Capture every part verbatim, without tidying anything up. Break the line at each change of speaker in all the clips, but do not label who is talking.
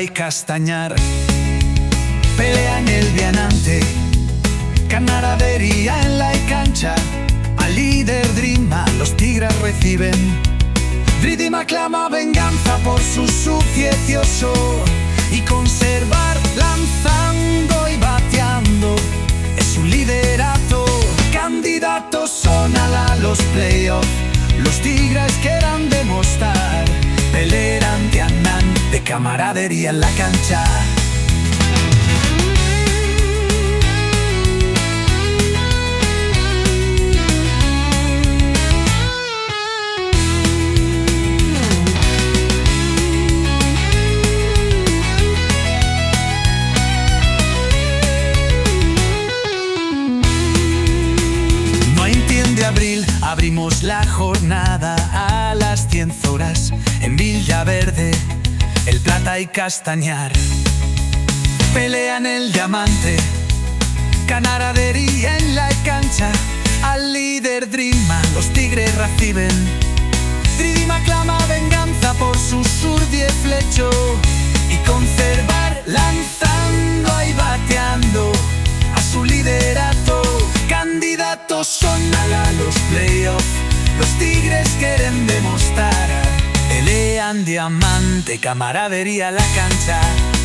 y Castañar. Pelea en el Diamante, camaradería en la cancha. Al líder Drima los tigres reciben. Drima clama venganza por su suciesioso y conservar lanzando y bateando es su liderato. Candidatos son a los playoffs, los tigres quieran demostrar. Pelean de camaradería en la cancha. Abril abrimos la jornada a las cien horas en Villaverde, El Plata y Castañar. Pelean el Diamante, camaradería en la cancha. Al líder Drima los tigres reciben. Drima clama venganza por su surdiez flecho y conservar lanzando y bateando a su liderato. Candidatos son a los playoffs, los tigres quieren demostrar. Pelean Diamante, camaradería en la cancha.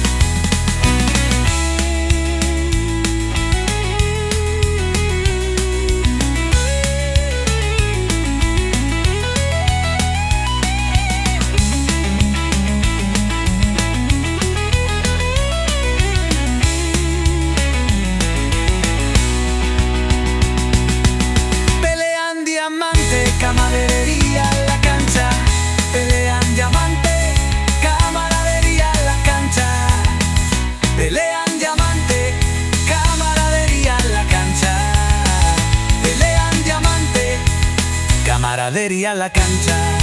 Camaradería en la cancha. Pelean Diamante, camaradería en la cancha. Pelean Diamante, camaradería en la cancha. Pelean Diamante, camaradería en la cancha.